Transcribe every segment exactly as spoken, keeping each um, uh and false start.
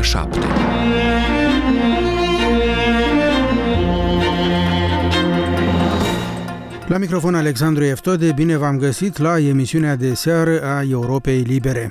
șapte. La microfon Alexandru Eftode, bine v-am găsit la emisiunea de seară a Europei Libere.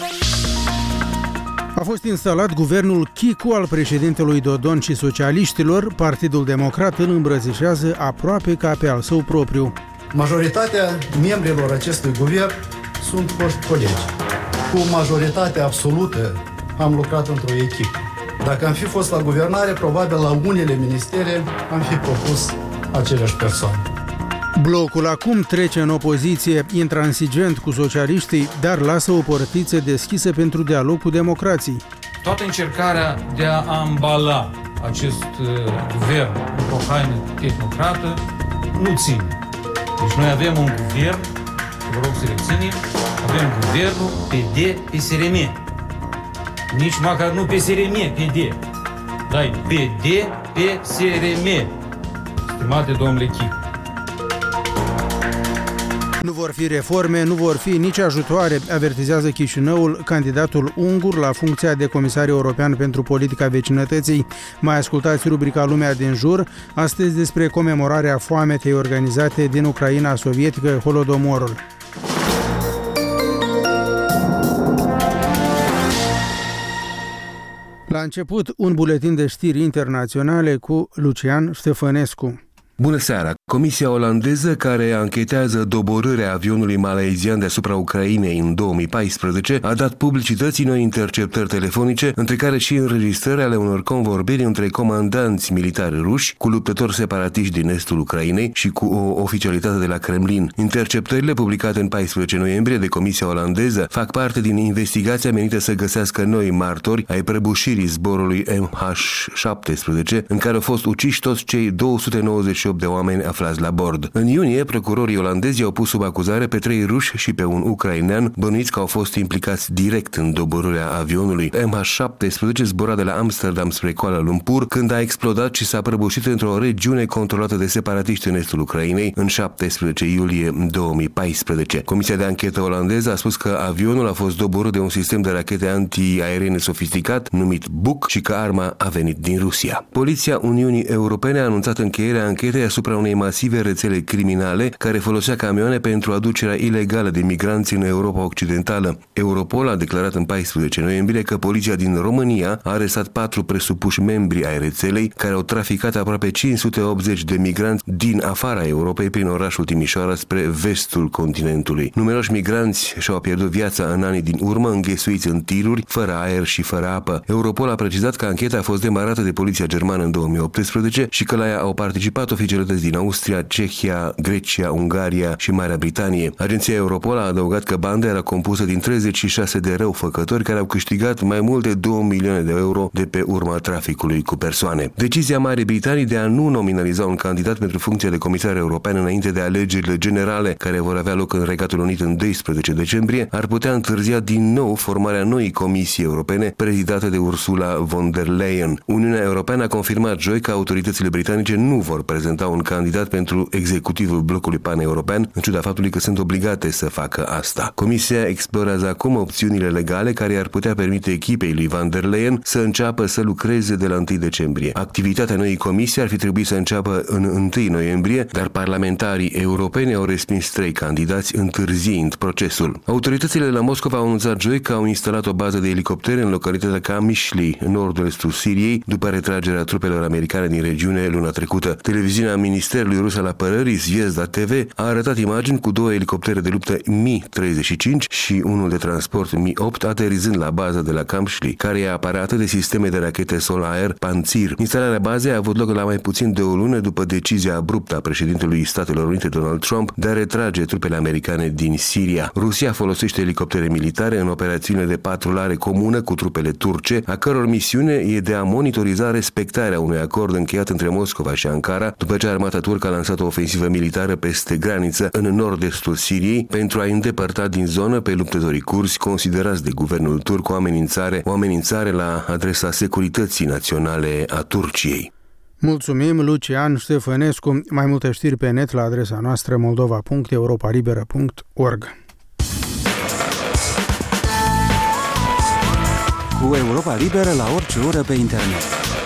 A fost instalat guvernul Chicu al președintelui Dodon și socialiștilor. Partidul Democrat îl îmbrățișează aproape ca pe al său propriu. Majoritatea membrilor acestui guvern sunt foști colegi. Cu majoritatea absolută am lucrat într-o echipă. Dacă am fi fost la guvernare, probabil la unele ministere am fi propus aceleași persoane. Blocul acum trece în opoziție intransigent cu socialiștii, dar lasă o portiță deschisă pentru dialog cu democrații. Toată încercarea de a ambala acest uh, guvern într-o haină tehnocrată nu ține. Deci noi avem un guvern, vă rog să rețineți, avem guvernul P D P S R M. Nici măcar nu P S R M, P D. Da, P D P S R M. Stimate domnule Chicu. Nu vor fi reforme, nu vor fi nici ajutoare, avertizează Chișinăul, candidatul ungur la funcția de comisar european pentru politica vecinătății. Mai ascultați rubrica Lumea din jur, astăzi despre comemorarea foametei organizate din Ucraina sovietică, Holodomorul. La început, un buletin de știri internaționale cu Lucian Ștefănescu. Bună seara! Comisia olandeză care anchetează doborârea avionului malaizian deasupra Ucrainei în două mii paisprezece a dat publicității noi interceptări telefonice, între care și înregistrări ale unor convorbiri între comandanți militari ruși cu luptători separatiști din estul Ucrainei și cu o oficialitate de la Kremlin. Interceptările publicate în paisprezece noiembrie de Comisia olandeză fac parte din investigația menită să găsească noi martori ai prăbușirii zborului M H șaptesprezece, în care au fost uciși toți cei două sute nouăzeci și opt de oameni aflați la bord. În iunie, procurorii olandezi au pus sub acuzare pe trei ruși și pe un ucrainean, bănuiți că au fost implicați direct în doborârea avionului. M H șaptesprezece zbura de la Amsterdam spre Kuala Lumpur când a explodat și s-a prăbușit într-o regiune controlată de separatiști în estul Ucrainei în șaptesprezece iulie două mii paisprezece. Comisia de anchetă olandeză a spus că avionul a fost doborât de un sistem de rachete antiaeriene sofisticat numit Buk și că arma a venit din Rusia. Poliția Uniunii Europene a anunțat încheierea anchetei asupra unei masive rețele criminale care folosea camioane pentru aducerea ilegală de migranți în Europa Occidentală. Europol a declarat în paisprezece noiembrie că poliția din România a arestat patru presupuși membri ai rețelei care au traficat aproape cinci sute optzeci de migranți din afara Europei prin orașul Timișoara spre vestul continentului. Numeroși migranți și-au pierdut viața în anii din urmă înghesuiți în tiruri, fără aer și fără apă. Europol a precizat că ancheta a fost demarată de poliția germană în două mii optsprezece și că la ea au participat oficialități din Austria, Cehia, Grecia, Ungaria și Marea Britanie. Agenția Europol a adăugat că banda era compusă din treizeci și șase de răufăcători care au câștigat mai mult de două milioane de euro de pe urma traficului cu persoane. Decizia Marii Britanii de a nu nominaliza un candidat pentru funcția de comisar european înainte de alegerile generale care vor avea loc în Regatul Unit în doisprezece decembrie ar putea întârzia din nou formarea noii Comisii Europene prezidată de Ursula von der Leyen. Uniunea Europeană a confirmat joi că autoritățile britanice nu vor prezenta un candidat pentru executivul blocului pan-european, în ciuda faptului că sunt obligate să facă asta. Comisia explorează acum opțiunile legale care ar putea permite echipei lui von der Leyen să înceapă să lucreze de la întâi decembrie. Activitatea noii comisii ar fi trebuit să înceapă în întâi noiembrie, dar parlamentarii europeni au respins trei candidați, întârziind procesul. Autoritățile de la Moscova au anunțat joi că au instalat o bază de elicoptere în localitatea Kamishli, în nord-estul Siriei, după retragerea trupelor americane din regiune luna trecută. Televiziunea Ministerului Rus al Apărării, Zvezda T V, a arătat imagini cu două elicoptere de luptă Mi treizeci și cinci și unul de transport Mi opt aterizând la baza de la Kamishli, care e aparată de sisteme de rachete sol-aer Pantsir. Instalarea bazei a avut loc la mai puțin de o lună după decizia abruptă a președintelui Statelor Unite Donald Trump de a retrage trupele americane din Siria. Rusia folosește elicoptere militare în operațiunile de patrulare comună cu trupele turce, a căror misiune e de a monitoriza respectarea unui acord încheiat între Moscova și Ankara, după ce armata turcă a lansat o ofensivă militară peste graniță în nord-estul Siriei pentru a îndepărta din zonă pe luptătorii curzi considerați de guvernul turc o amenințare, o amenințare la adresa securității naționale a Turciei. Mulțumim, Lucian Ștefănescu. Mai multe știri pe net la adresa noastră moldova punct europa liberă punct org. cu Europa Liberă la orice oră pe internet.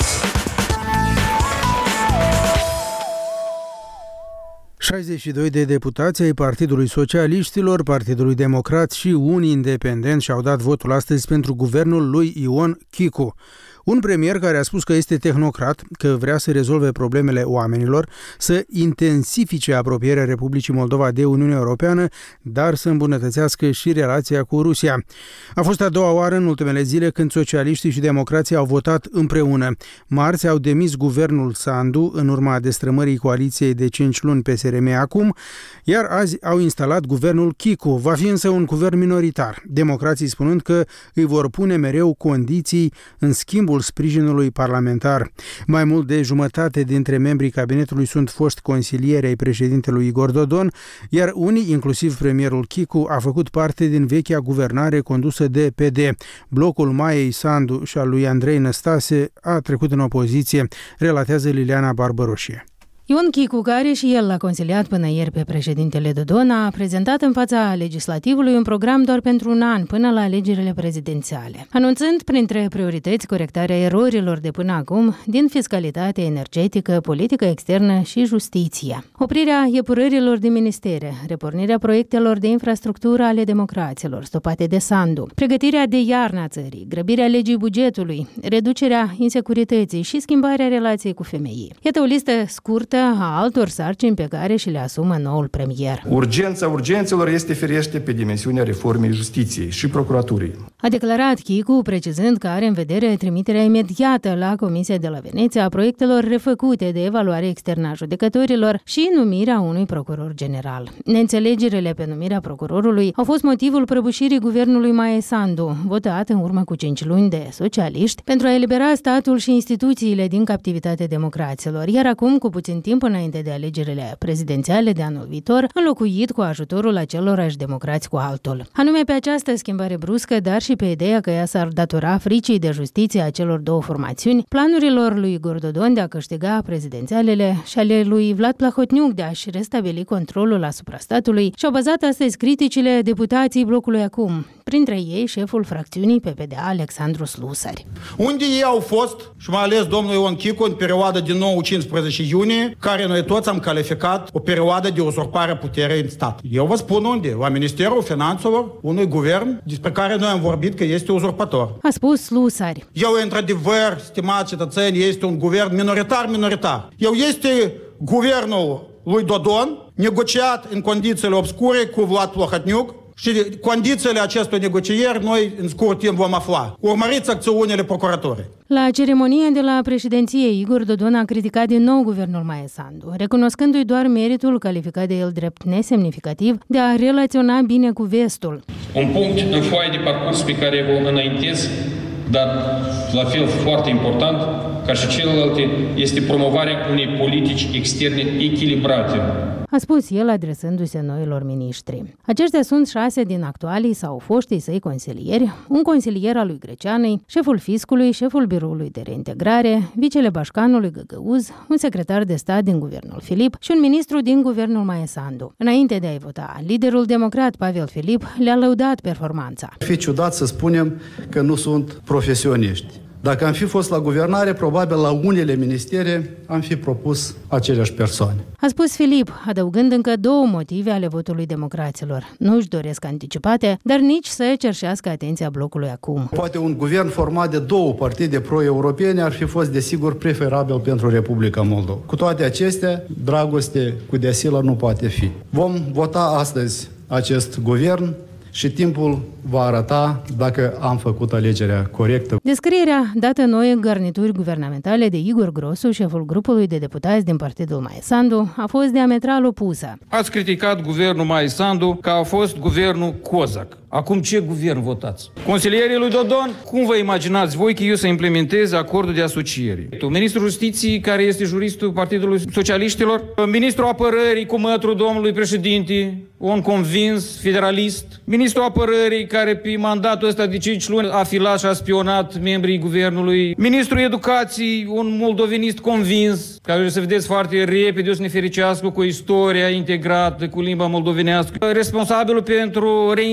șaizeci și doi de deputați ai Partidului Socialiștilor, Partidului Democrat și unii independenți și-au dat votul astăzi pentru guvernul lui Ion Chicu. Un premier care a spus că este tehnocrat, că vrea să rezolve problemele oamenilor, să intensifice apropierea Republicii Moldova de Uniunea Europeană, dar să îmbunătățească și relația cu Rusia. A fost a doua oară în ultimele zile când socialiștii și democrații au votat împreună. Marți au demis guvernul Sandu în urma destrămării coaliției de cinci luni P S R M acum, iar azi au instalat guvernul Chicu. Va fi însă un guvern minoritar, democrații spunând că îi vor pune mereu condiții în schimbul sprijinului parlamentar. Mai mult de jumătate dintre membrii cabinetului sunt foști consilieri ai președintelui Igor Dodon, iar unii, inclusiv premierul Chicu, a făcut parte din vechea guvernare condusă de P D. Blocul Maiei Sandu și al lui Andrei Năstase a trecut în opoziție, relatează Liliana Barbăroșie. Ion Chicu, care și el l-a consiliat până ieri pe președintele Dodon, a prezentat în fața legislativului un program doar pentru un an, până la alegerile prezidențiale, anunțând printre priorități corectarea erorilor de până acum din fiscalitate energetică, politică externă și justiție, oprirea epurărilor de ministere, repornirea proiectelor de infrastructură ale democraților stopate de Sandu, pregătirea de iarnă a țării, grăbirea legii bugetului, reducerea insecurității și schimbarea relației cu femeii. Iată o listă scurtă a altor sarcini pe care și le asumă noul premier. Urgența urgențelor este firește pe dimensiunea reformei justiției și procuraturii. A declarat Chicu, precizând că are în vedere trimiterea imediată la Comisia de la Veneția a proiectelor refăcute de evaluare externă a judecătorilor și numirea unui procuror general. Neînțelegerile pe numirea procurorului au fost motivul prăbușirii guvernului Maie Sandu, votat în urmă cu cinci luni de socialiști, pentru a elibera statul și instituțiile din captivitate democraților, iar acum, cu puțin timp înainte de alegerile prezidențiale de anul viitor, înlocuit cu ajutorul acelorași democrați cu altul. Anume pe această schimbare bruscă, dar și pe ideea că ea s-ar datora fricii de justiție a celor două formațiuni, planurilor lui Igor Dodon de a câștiga prezidențialele și ale lui Vlad Plahotniuc de a-și restabili controlul asupra statului, și-au bazat astăzi criticile deputații blocului Acum, printre ei șeful fracțiunii P P D A Alexandru Slusari. Unde ei au fost, și mai ales domnul Ion Chicu, în perioada din nouă cincisprezece iunie, care noi toți am calificat o perioadă de uzurpare a puterii în stat. Eu vă spun unde, la Ministerul Finanțelor, unui guvern despre care noi am vorbit că este uzurpator. A spus Slusari. Eu, într-adevăr, stimați cetățeni, este un guvern minoritar-minoritar. Eu este guvernul lui Dodon, negociat în condițiile obscure cu Vlad Plahotniuc, și condițiile acestor negocieri noi în scurt timp vom afla. Urmăriți acțiunile procuraturii. La ceremonie de la președinție, Igor Dodon a criticat din nou guvernul Maie Sandu, recunoscându-i doar meritul calificat de el drept nesemnificativ de a relaționa bine cu vestul. Un punct în foaia de parcurs pe care vă înaintez, dar la fel foarte important, ca și celelalte, este promovarea unei politici externe echilibrate, a spus el adresându-se noilor miniștri. Aceștia sunt șase din actualii sau foștii săi consilieri, un consilier al lui Greceanei, șeful fiscului, șeful biroului de reintegrare, vicele Bașcanului Găgăuz, un secretar de stat din guvernul Filip și un ministru din guvernul Maie Sandu. Înainte de a-i vota, liderul democrat Pavel Filip le-a lăudat performanța. Ar fi ciudat să spunem că nu sunt profesioniști. Dacă am fi fost la guvernare, probabil la unele ministere am fi propus aceleași persoane. A spus Filip, adăugând încă două motive ale votului democraților. Nu își doresc anticipate, dar nici să cerșească atenția blocului Acum. Poate un guvern format de două partide pro-europene ar fi fost desigur preferabil pentru Republica Moldova. Cu toate acestea, dragoste cu deasilă nu poate fi. Vom vota astăzi acest guvern și timpul va arăta dacă am făcut alegerea corectă. Descrierea dată noi garnituri guvernamentale de Igor Grosu, șeful grupului de deputați din Partidul Maie Sandu, a fost diametral opusă. Ați criticat guvernul Maie Sandu că a fost guvernul Cozac. Acum ce guvern votați? Consilierii lui Dodon, cum vă imaginați voi că eu să implementez acordul de asociere? Ministrul Justiției, care este juristul Partidului Socialiștilor, ministrul Apărării cu mătrul domnului președinte, un convins federalist, ministrul Apărării, care pe mandatul ăsta de cinci luni a filat și a spionat membrii guvernului, ministrul Educației, un moldovenist convins, care o să vedeți foarte repede, o să ne fericească cu istoria integrată, cu limba moldovenească, responsabilul pentru reintegrare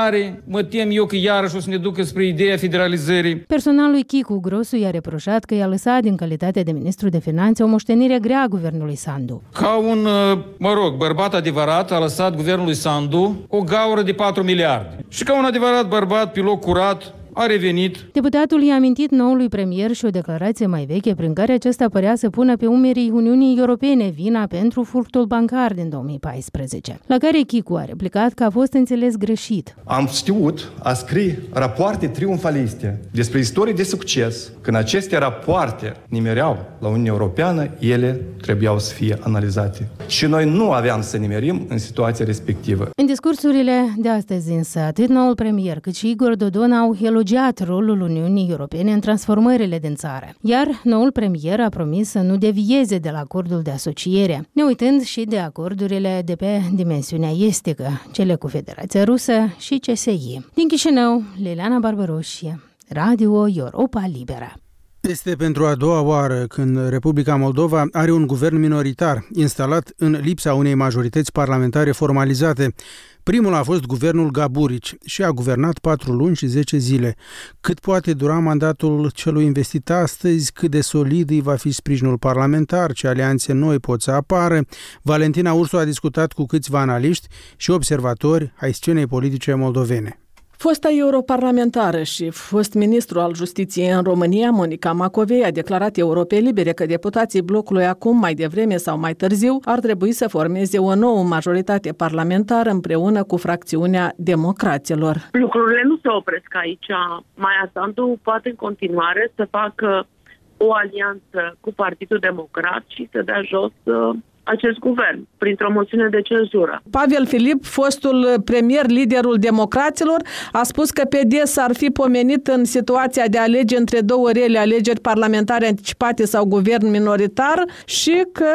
mare, mă tem eu că iarăși o să ne ducă spre ideea federalizării. Personal lui Chicu Grosu i-a reproșat că i-a lăsat din calitate de ministru de finanțe o moștenire grea a guvernului Sandu. Ca un, mă rog, bărbat adevărat a lăsat guvernului Sandu o gaură de patru miliarde. Și ca un adevărat bărbat, pilot curat, a revenit. Deputatul i-a amintit noului premier și o declarație mai veche prin care acesta părea să pună pe umerii Uniunii Europene vina pentru furtul bancar din două mii paisprezece, la care Chicu a replicat că a fost înțeles greșit. Am știut a scrie rapoarte triumfaliste despre istorie de succes. Când aceste rapoarte nimereau la Uniunea Europeană, ele trebuiau să fie analizate. Și noi nu aveam să nimerim în situația respectivă. În discursurile de astăzi însă, atât noul premier cât și Igor Dodon au elogiat rolul Uniunii Europene în transformările din țară. Iar noul premier a promis să nu devieze de la acordul de asociere, ne uitând și de acordurile de pe dimensiunea estică, cele cu Federația Rusă și C S I. Din Chișinău, Liliana Barbaroșie, Radio Europa Liberă. Este pentru a doua oară când Republica Moldova are un guvern minoritar, instalat în lipsa unei majorități parlamentare formalizate. Primul a fost guvernul Gaburici și a guvernat patru luni și zece zile. Cât poate dura mandatul celui investit astăzi, cât de solid îi va fi sprijinul parlamentar, ce alianțe noi pot să apară, Valentina Ursu a discutat cu câțiva analiști și observatori ai scenei politice moldovene. Fosta europarlamentară și fost ministru al Justiției în România, Monica Macovei, a declarat Europei Libere că deputații blocului acum, mai devreme sau mai târziu, ar trebui să formeze o nouă majoritate parlamentară împreună cu fracțiunea democraților. Lucrurile nu se opresc aici. Maia Sandu poate în continuare să facă o alianță cu Partidul Democrat și să dea jos acest guvern, printr-o moțiune de cenzură. Pavel Filip, fostul premier, liderul democraților, a spus că P D s-ar fi pomenit în situația de a alege între două rele alegeri parlamentare anticipate sau guvern minoritar și că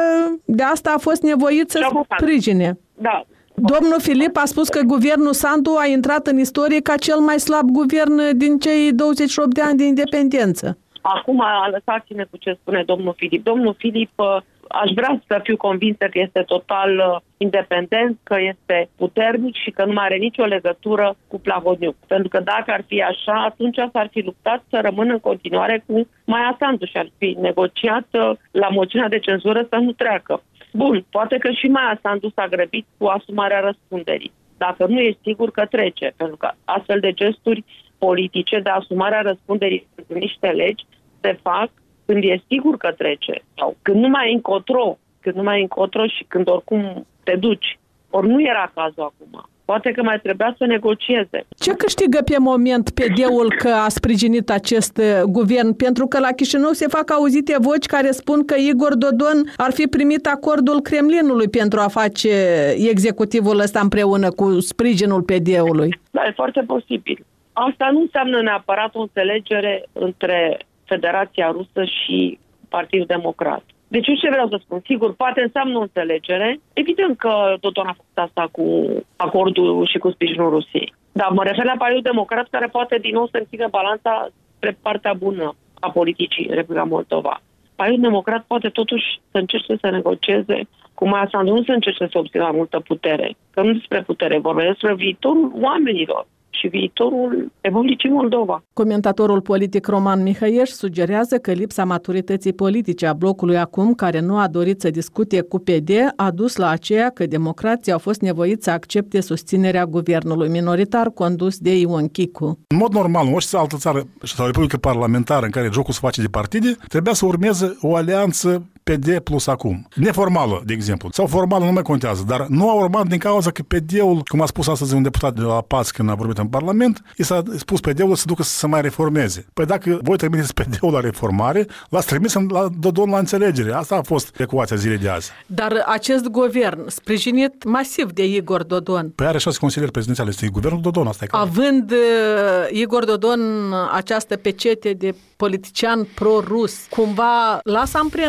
de asta a fost nevoit să sprijine. Da. Domnul Filip a spus că guvernul Sandu a intrat în istorie ca cel mai slab guvern din cei douăzeci și opt de ani de independență. Acum lăsați-ne cu ce spune domnul Filip. Domnul Filip, aș vrea să fiu convinsă că este total independent, că este puternic și că nu mai are nicio legătură cu Plahodniuc. Pentru că dacă ar fi așa, atunci s-ar fi luptat să rămână în continuare cu Maia Sandu și ar fi negociat la moțiunea de cenzură să nu treacă. Bun, poate că și Maia Sandu s-a grăbit cu asumarea răspunderii. Dacă nu e sigur că trece, pentru că astfel de gesturi politice de asumarea răspunderii pentru niște legi se fac când e sigur că trece sau când nu mai e încotro, când nu mai e încotro și când oricum te duci. Ori nu era cazul acum. Poate că mai trebuia să negocieze. Ce câștigă pe moment P D-ul că a sprijinit acest guvern? Pentru că la Chișinău se fac auzite voci care spun că Igor Dodon ar fi primit acordul Kremlinului pentru a face executivul ăsta împreună cu sprijinul P D-ului. Da, e foarte posibil. Asta nu înseamnă neapărat o înțelegere între Federația Rusă și Partidul Democrat. Deci ce vreau să spun? Sigur, poate înseamnă o înțelegere. Evident că Dodon a făcut asta cu acordul și cu sprijinul Rusiei. Dar mă refer la Partidul Democrat, care poate din nou să înțină balanța spre partea bună a politicii în Republica Moldova. Partidul Democrat poate totuși să încerce să negocieze cu Maia Sandu, nu să încerce să obțină multă putere. Că nu despre putere, vorbesc despre viitorul oamenilor și viitorul Republicii Moldova. Comentatorul politic Roman Mihăieș sugerează că lipsa maturității politice a blocului acum, care nu a dorit să discute cu P D, a dus la aceea că democrații au fost nevoiți să accepte susținerea guvernului minoritar condus de Ion Chicu. În mod normal, în orice altă țară sau republică parlamentară în care jocul se face de partide, trebuia să urmeze o alianță P D plus acum. Neformală, de exemplu. Sau formală, nu mai contează, dar nu a urmat din cauza că P D-ul, cum a spus astăzi un deputat de la P A S când a vorbit în Parlament, i s-a spus P D-ul să ducă să se mai reformeze. Păi dacă voi trimiteți P D-ul la reformare, l-ați trimis la Dodon la înțelegere. Asta a fost ecuația zilei de azi. Dar acest guvern, sprijinit masiv de Igor Dodon. Păi are șase consilieri prezidențiale, este guvernul Dodon, asta e clar. Având uh, Igor Dodon această pecete de politician pro-rus, cumva lasă amprenta așa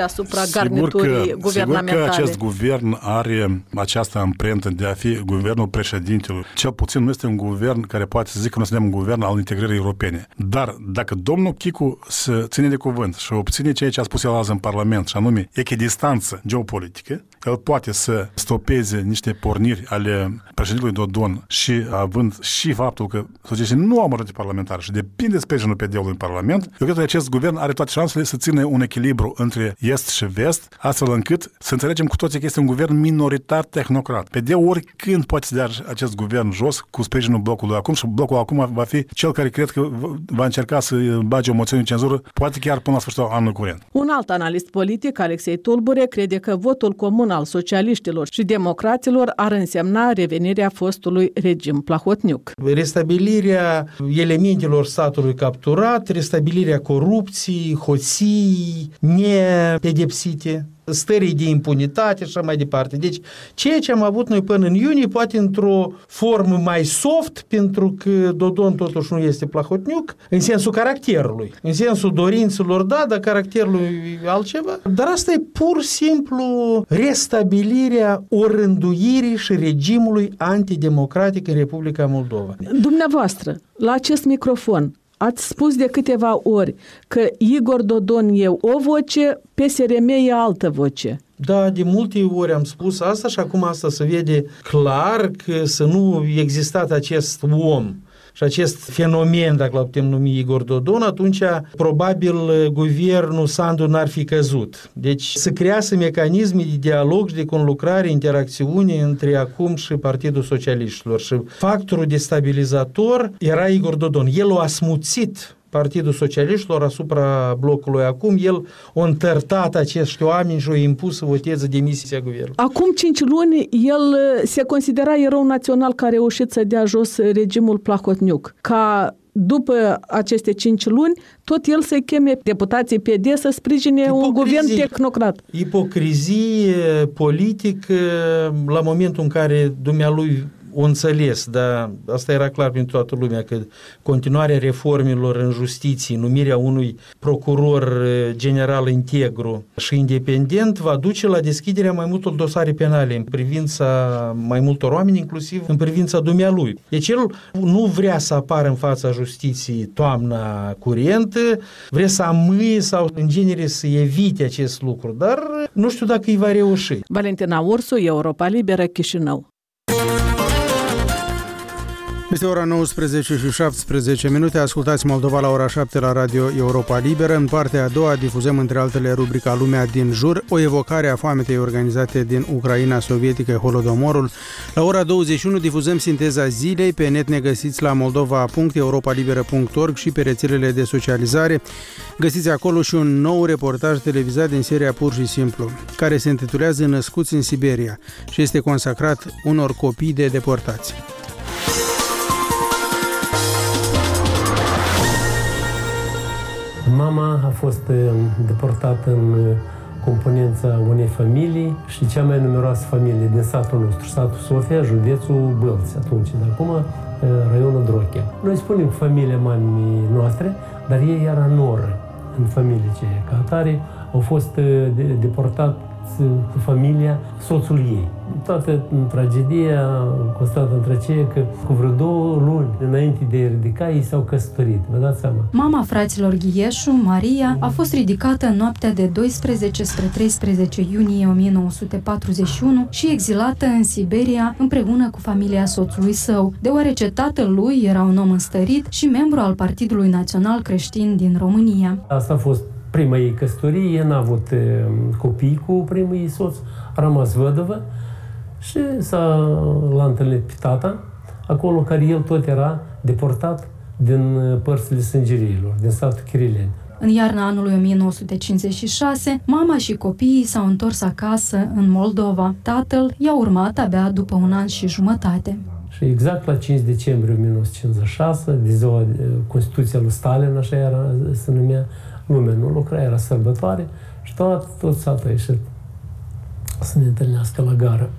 asupra garniturii sigur că, guvernamentale. Sigur că acest guvern are această amprentă de a fi guvernul președintelui. Cel puțin nu este un guvern care poate să zică că noi suntem un guvern al integrării europene. Dar dacă domnul Chicu se ține de cuvânt și obține ceea ce a spus el azi în Parlament, și anume echidistanță geopolitică, el poate să stopeze niște porniri ale președintelui Dodon și având și faptul că societății nu au majoritate parlamentară și depinde sprijinul P D-ului în Parlament, eu cred că acest guvern are toate șansele să țină un echilibru între est și vest, astfel încât să înțelegem cu toții că este un guvern minoritar tehnocrat. P D oricând poate să dea acest guvern jos cu sprijinul blocului acum și blocul acum va fi cel care cred că va încerca să bage o moțiune de cenzură, poate chiar până la sfârșitul anului curent. Un alt analist politic, Alexei Tulbure, crede că votul comun al socialiștilor și democraților ar însemna revenirea fostului regim Plahotniuc. Restabilirea elementelor statului capturat, restabilirea corupției, hoții nepedepsite, stării de impunitate și așa mai departe. Deci, ceea ce am avut noi până în iunie, poate într-o formă mai soft, pentru că Dodon totuși nu este Plahotniuc, în sensul caracterului. În sensul dorințelor, da, dar caracterului altceva. Dar asta e pur și simplu restabilirea orânduirii și regimului antidemocratic în Republica Moldova. Dumneavoastră, la acest microfon, ați spus de câteva ori că Igor Dodon e o voce, P S R M e altă voce. Da, de multe ori am spus asta și acum asta se vede clar că să nu existat acest om și acest fenomen, dacă l putem numi Igor Dodon, atunci probabil guvernul Sandu n-ar fi căzut. Deci să crease mecanisme de dialog și de conlucrare, interacțiune între acum și Partidul Socialiștilor. Și factorul destabilizator era Igor Dodon. El a asmuțit Partidul Socialiștilor asupra blocului acum, el a întărtat acești oameni și a impus să voteze demisia guvernului. Acum cinci luni, el se considera erou național care a reușit să dea jos regimul Plahotniuc. Ca după aceste cinci luni, tot el să-i cheme deputații P D să sprijine Ipocrizie. un guvern tehnocrat. Ipocrizie politică la momentul în care dumnealui o înțeles, dar asta era clar pentru toată lumea, că continuarea reformelor în justiție, numirea unui procuror general integru și independent va duce la deschiderea mai multor dosare penale în privința mai multor oameni, inclusiv în privința dumnealui. Deci el nu vrea să apară în fața justiției toamna curentă, vrea să amâie sau în genere să evite acest lucru, dar nu știu dacă îi va reuși. Valentina Ursu, Europa Liberă, Chișinău. Este ora nouăsprezece și șaptesprezece minute, ascultați Moldova la ora șapte la Radio Europa Liberă. În partea a doua difuzăm între altele rubrica Lumea din jur, o evocare a foametei organizate din Ucraina sovietică, Holodomorul. La ora douăzeci și unu difuzăm sinteza zilei, pe net ne găsiți la moldova punct europa liberă punct org și pe rețelele de socializare. Găsiți acolo și un nou reportaj televizat din seria Pur și Simplu, care se intitulează Născuți în Siberia și este consacrat unor copii de deportați. Mama a fost deportată în componența unei familii și cea mai numeroasă familie din satul nostru, satul Sofia, județul Bălți, atunci, de acum raionul Drochea. Noi spunem familia mamei noastre, dar ei era noră în familie ce ca atare, au fost deportați cu familia soțul ei. Toată tragedia constată între aceea că cu vreo două luni înainte de a ridica ei s-au căsătorit. Vă dați seama? Mama fraților Ghieșu, Maria, a fost ridicată în noaptea de doisprezece spre treisprezece iunie o mie nouă sute patruzeci și unu și exilată în Siberia împreună cu familia soțului său, deoarece tatăl lui era un om înstărit și membru al Partidului Național Creștin din România. Asta a fost prima ei căsătorie, ea n-a avut copii cu primul ei soț, a rămas văduvă și s-a, l-a întâlnit pe tata, acolo care el tot era deportat din părțile sângeriilor, din satul Chirileni. În iarna anului o mie nouă sute cincizeci și șase, mama și copiii s-au întors acasă în Moldova. Tatăl i-a urmat abia după un an și jumătate. Și exact la cinci decembrie o mie nouă sute cincizeci și șase, de ziua Constituția lui Stalin, așa era, se numea, lumea nu lucra, era sărbătoare și tot, tot satul a ieșit să ne întâlnească la gară.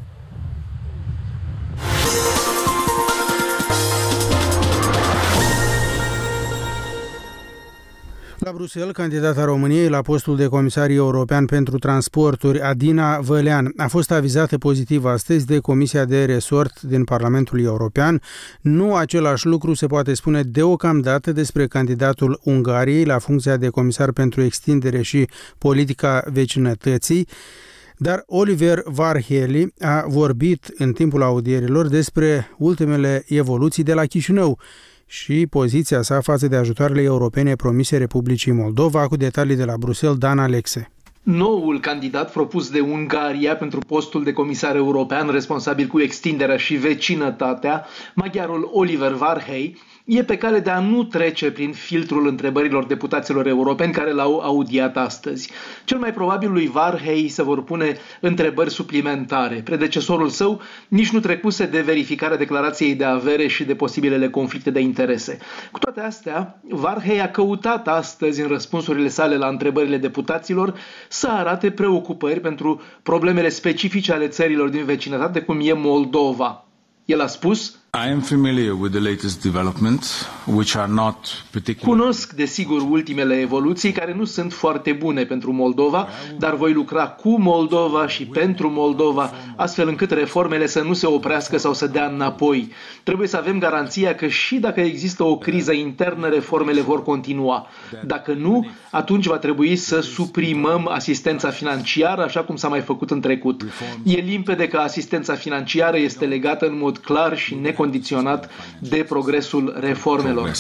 La La Bruxelles, candidata României la postul de comisar european pentru transporturi, Adina Vălean, a fost avizată pozitiv astăzi de Comisia de Resort din Parlamentul European. Nu același lucru se poate spune deocamdată despre candidatul Ungariei la funcția de comisar pentru extindere și politica vecinătății, dar Oliver Varhelyi a vorbit în timpul audierilor despre ultimele evoluții de la Chișinău și poziția sa față de ajutoarele europene promise Republicii Moldova. Cu detalii de la Bruxelles, Dan Alexe. Noul candidat propus de Ungaria pentru postul de comisar european responsabil cu extinderea și vecinătatea, maghiarul Oliver Varhelyi, e pe cale de a nu trece prin filtrul întrebărilor deputaților europeni care l-au audiat astăzi. Cel mai probabil lui Varhelyi se vor pune întrebări suplimentare. Predecesorul său nici nu trecuse de verificarea declarației de avere și de posibilele conflicte de interese. Cu toate astea, Varhelyi a căutat astăzi în răspunsurile sale la întrebările deputaților să arate preocupări pentru problemele specifice ale țărilor din vecinătate, cum e Moldova. El a spus: I am familiar with the latest developments, which are not particular. Cunosc, desigur, ultimele evoluții care nu sunt foarte bune pentru Moldova, dar voi lucra cu Moldova și pentru Moldova, astfel încât reformele să nu se oprească sau să dea înapoi. Trebuie să avem garanția că și dacă există o criză internă, reformele vor continua. Dacă nu, atunci va trebui să suprimăm asistența financiară, așa cum s-a mai făcut în trecut. E limpede că asistența financiară este legată în mod clar și necondiționat de progresul reformelor,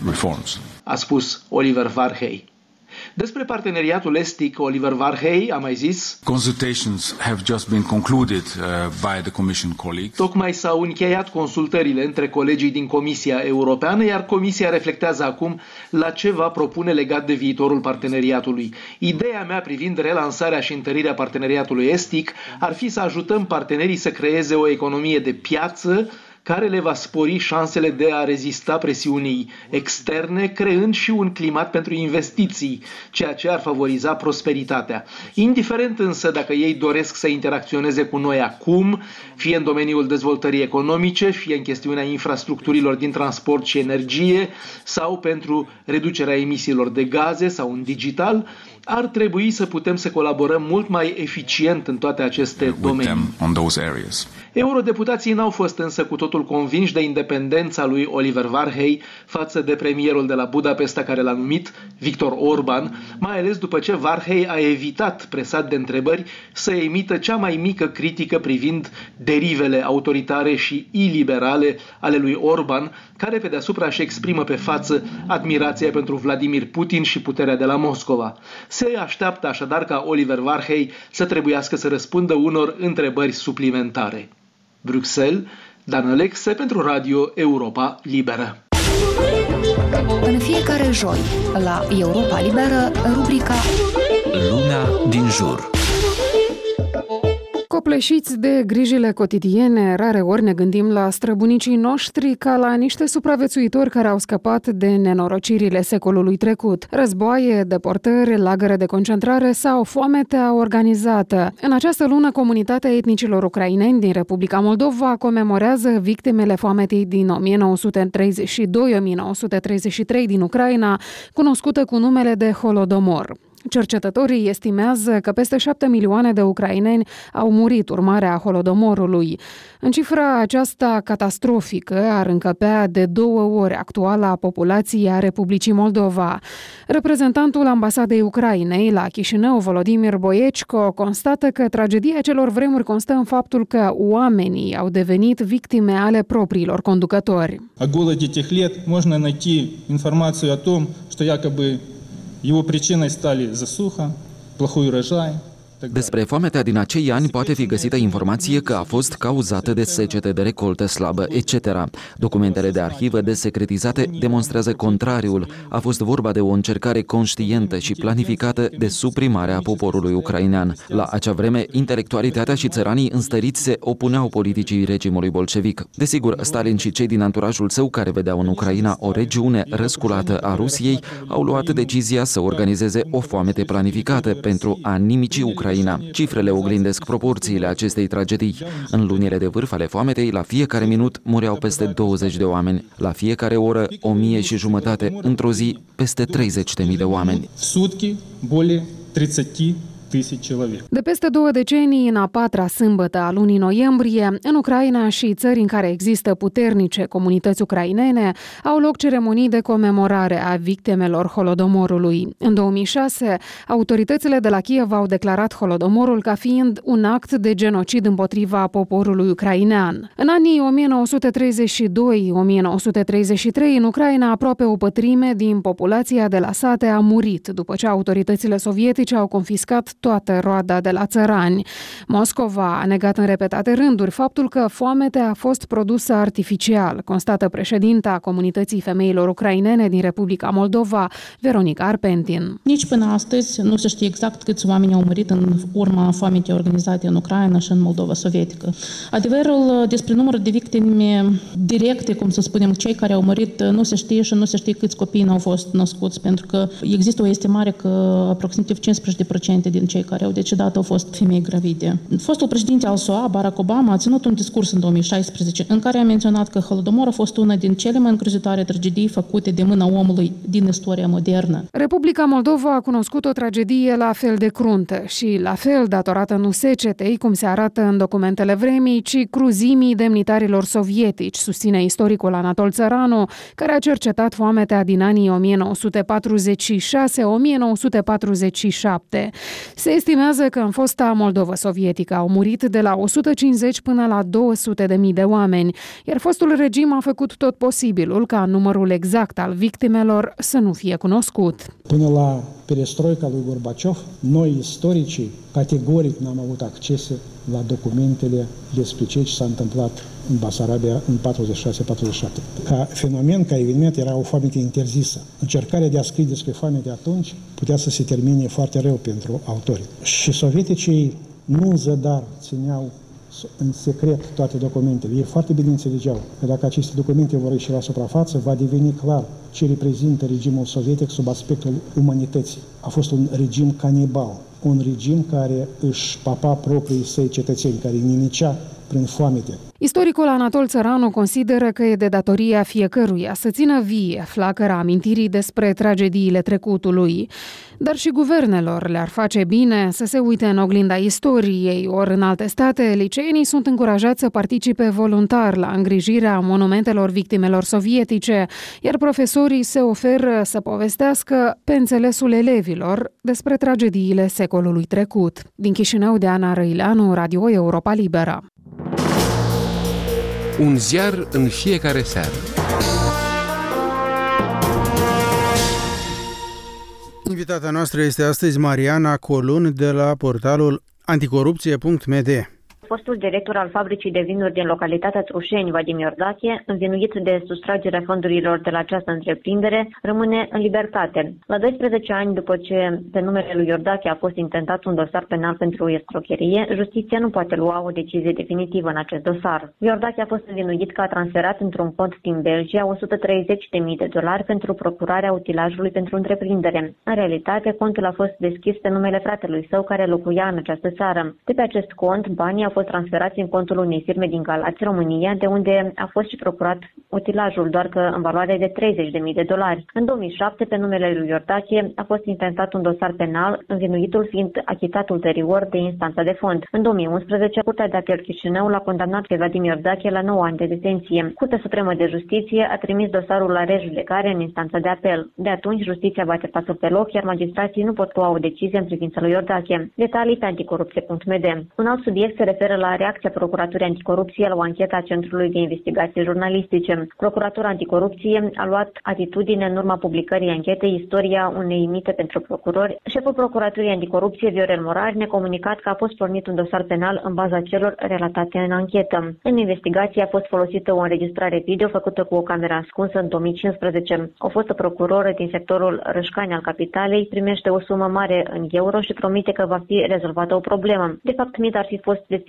a spus Oliver Varhelyi. Despre parteneriatul estic, Oliver Varhelyi a mai zis: Consultations have just been concluded uh, by the Commission colleagues. Tocmai s-au încheiat consultările între colegii din Comisia Europeană, iar Comisia reflectează acum la ce va propune legat de viitorul parteneriatului. Ideea mea privind relansarea și întărirea parteneriatului estic ar fi să ajutăm partenerii să creeze o economie de piață care le va spori șansele de a rezista presiunii externe, creând și un climat pentru investiții, ceea ce ar favoriza prosperitatea. Indiferent însă dacă ei doresc să interacționeze cu noi acum, fie în domeniul dezvoltării economice, fie în chestiunea infrastructurilor din transport și energie, sau pentru reducerea emisiilor de gaze sau în digital, ar trebui să putem să colaborăm mult mai eficient în toate aceste domenii. Eurodeputații n-au fost însă cu totul convinși de independența lui Oliver Varhelyi față de premierul de la Budapesta care l-a numit, Viktor Orban, mai ales după ce Varhelyi a evitat, presat de întrebări, să emită cea mai mică critică privind derivele autoritare și iliberale ale lui Orban, care pe deasupra își exprimă pe față admirația pentru Vladimir Putin și puterea de la Moscova. Se așteaptă așadar ca Oliver Varhelyi să trebuiască să răspundă unor întrebări suplimentare. Bruxelles, Dan Alexe pentru Radio Europa Liberă. În fiecare joi, la Europa Liberă, rubrica Lumea din jur. Copleșiți de grijile cotidiene, rare ori ne gândim la străbunicii noștri ca la niște supraviețuitori care au scăpat de nenorocirile secolului trecut. Războaie, deportări, lagăre de concentrare sau foametea organizată. În această lună, comunitatea etnicilor ucraineni din Republica Moldova comemorează victimele foametei din o mie nouă sute treizeci și doi - o mie nouă sute treizeci și trei din Ucraina, cunoscută cu numele de Holodomor. Cercetătorii estimează că peste șapte milioane de ucraineni au murit urmarea Holodomorului. În cifra aceasta catastrofică ar încăpea de două ori actuala populație a Republicii Moldova. Reprezentantul ambasadei Ucrainei la Chișinău, Volodimir Boiecico, constată că tragedia celor vremuri constă în faptul că oamenii au devenit victime ale propriilor conducători. О голоде тех лет можно найти информацию о том, что якобы его причиной стали засуха, плохой урожай. Despre foametea din acei ani poate fi găsită informație că a fost cauzată de secete de recoltă slabă, et cetera. Documentele de arhivă desecretizate demonstrează contrariul. A fost vorba de o încercare conștientă și planificată de suprimare a poporului ucrainean. La acea vreme, intelectualitatea și țăranii înstăriți se opuneau politicii regimului bolșevic. Desigur, Stalin și cei din anturajul său, care vedeau în Ucraina o regiune răsculată a Rusiei, au luat decizia să organizeze o foamete planificată pentru a nimici Ucraina Ucraina. Cifrele oglindesc proporțiile acestei tragedii. În lunile de vârf ale foametei, la fiecare minut mureau peste douăzeci de oameni. La fiecare oră, o mie și jumătate. Într-o zi, peste treizeci de mii de oameni. Sutki, bolее тридцати tысяч человек. De peste două decenii, în a patra sâmbătă a lunii noiembrie, în Ucraina și țări în care există puternice comunități ucrainene, au loc ceremonii de comemorare a victimelor Holodomorului. În două mii șase, autoritățile de la Kiev au declarat Holodomorul ca fiind un act de genocid împotriva poporului ucrainean. În anii o mie nouă sute treizeci și doi - o mie nouă sute treizeci și trei, în Ucraina, aproape o pătrime din populația de la sate a murit după ce autoritățile sovietice au confiscat toată roada de la țărani. Moscova a negat în repetate rânduri faptul că foametea a fost produsă artificial, constată președinta Comunității Femeilor Ucrainene din Republica Moldova, Veronica Arpentin. Nici până astăzi nu se știe exact câți oameni au murit în urma foametei organizate în Ucraina și în Moldova sovietică. Adevărul despre numărul de victime directe, cum să spunem, cei care au murit, nu se știe și nu se știe câți copii n-au fost născuți, pentru că există o estimare că aproximativ cincisprezece la sută din cei care au decedat au fost femei gravide. Fostul președinte al S U A, Barack Obama, a ținut un discurs în două mii șaisprezece în care a menționat că Holodomor a fost una din cele mai îngrozitoare tragedii făcute de mâna omului din istoria modernă. Republica Moldova a cunoscut o tragedie la fel de cruntă și la fel datorată nu secetei, cum se arată în documentele vremii, ci cruzimii demnitarilor sovietici, susține istoricul Anatol Țăranu, care a cercetat foametea din anii o mie nouă sute patruzeci și șase - o mie nouă sute patruzeci și șapte. Se estimează că în fosta Moldova sovietică au murit de la o sută cincizeci până la două sute de mii de oameni, iar fostul regim a făcut tot posibilul ca numărul exact al victimelor să nu fie cunoscut. Până la perestroica lui Gorbaciov, noi istoricii categoric n-am avut acces la documentele despre ce s-a întâmplat în Basarabia în patruzeci și șase - patruzeci și șapte. Ca fenomen, ca eveniment, era o foamete interzisă. Încercarea de a scrie despre foamete atunci putea să se termine foarte rău pentru autori. Și sovieticii nu în zădar țineau în secret toate documentele. Ei foarte bine înțelegeau că dacă aceste documente vor ieși la suprafață, va deveni clar ce reprezintă regimul sovietic sub aspectul umanității. A fost un regim canibal, un regim care își papa proprii săi cetățeni, care îi nimicea prin foamete. Istoricul Anatol Țăranu consideră că e de datoria fiecăruia să țină vie flacăra amintirii despre tragediile trecutului. Dar și guvernelor le-ar face bine să se uite în oglinda istoriei, ori în alte state, liceenii sunt încurajați să participe voluntar la îngrijirea monumentelor victimelor sovietice, iar profesorii se oferă să povestească pe înțelesul elevilor despre tragediile secolului trecut. Din Chișinău, Diana Răileanu, Radio Europa Liberă. Un ziar în fiecare seară. Invitata noastră este astăzi Mariana Colun de la portalul anticorupție punct m d. Fostul director al fabricii de vinuri din localitatea Trușeni, Vadim Iordache, învinuit de sustragerea fondurilor de la această întreprindere, rămâne în libertate. La doisprezece ani după ce pe numele lui Iordache a fost intentat un dosar penal pentru escrocherie, justiția nu poate lua o decizie definitivă în acest dosar. Iordache a fost învinuit că a transferat într-un cont din Belgia o sută treizeci de mii de dolari pentru procurarea utilajului pentru întreprindere. În realitate, contul a fost deschis pe numele fratelui său care locuia în această țară. De pe acest cont, banii au fost transferați în contul unei firme din Galați, România, de unde a fost și procurat utilajul, doar că în valoare de treizeci de mii de dolari. În două mii șapte, pe numele lui Iordache, a fost intentat un dosar penal, învinuitul fiind achitat ulterior de instanța de fond. În două mii unsprezece, Curtea de Apel Chișinău l-a condamnat pe Vadim Iordache la nouă ani de detenție. Curtea Supremă de Justiție a trimis dosarul la rejudecare în instanța de apel. De atunci, justiția bate pasul pe loc, iar magistrații nu pot lua o decizie în privința lui Iordache. Detalii pe anticorupție punct m d. Un alt subiect se referă la reacția Procuraturii Anticorupție la o anchetă a Centrului de Investigații Jurnalistice. Procuratura Anticorupție a luat atitudine în urma publicării anchetei Istoria unei mite pentru procurori. Șeful Procuraturii Anticorupție, Viorel Morar, ne-a comunicat că a fost pornit un dosar penal în baza celor relatate în anchetă. În investigație a fost folosită o înregistrare video făcută cu o cameră ascunsă în două mii cincisprezece. O fostă procuroră din sectorul Rășcani al capitalei primește o sumă mare în euro și promite că va fi rezolvată o problemă. De fapt, mit ar fi fost destinat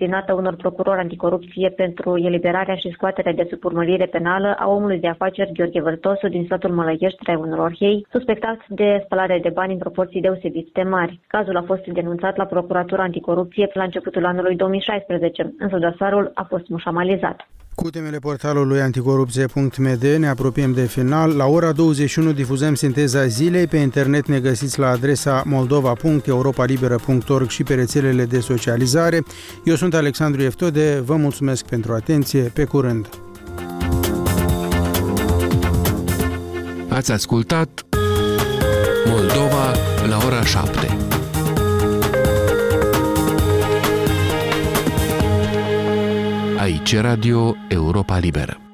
destinată unor procurori anticorupție pentru eliberarea și scoaterea de sub urmărire penală a omului de afaceri Gheorghe Vârtosu din satul Mălăiești, Raiul Orhei, suspectat de spălare de bani în proporții deosebit de mari. Cazul a fost denunțat la Procuratura Anticorupție la începutul anului două mii șaisprezece, însă dosarul a fost mușamalizat. Cu temele portalului anticorupție punct m d ne apropiem de final. La ora douăzeci și unu difuzăm sinteza zilei. Pe internet ne găsiți la adresa moldova punct europa liberă punct org și pe rețelele de socializare. Eu sunt Alexandru Eftode, vă mulțumesc pentru atenție, pe curând! Ați ascultat Moldova la ora șapte. Aici Radio Europa Liberă.